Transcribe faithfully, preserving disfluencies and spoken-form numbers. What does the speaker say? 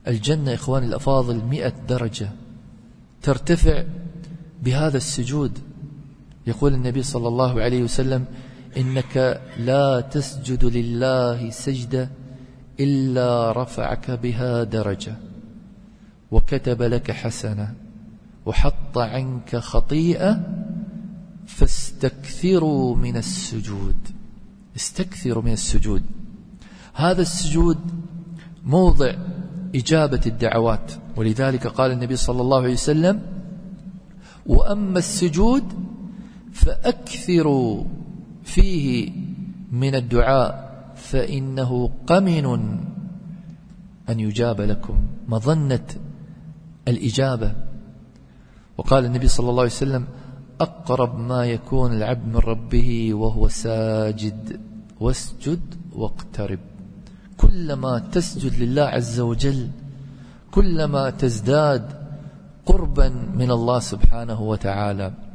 الجنة إخواني الأفاضل مئة درجة ترتفع بهذا السجود. يقول النبي صلى الله عليه وسلم: إنك لا تسجد لله سجدة إلا رفعك بها درجة وكتب لك حسنة وحط عنك خطيئة، فاستكثروا من السجود. استكثروا من السجود. هذا السجود موضع إجابة الدعوات، ولذلك قال النبي صلى الله عليه وسلم: وأما السجود فأكثروا فيه من الدعاء فإنه قمن أن يجاب لكم، مظنة الإجابة. وقال النبي صلى الله عليه وسلم: أقرب ما يكون العبد من ربه وهو ساجد واسجد واقترب. كلما تسجد لله عز وجل كلما تزداد قربا من الله سبحانه وتعالى.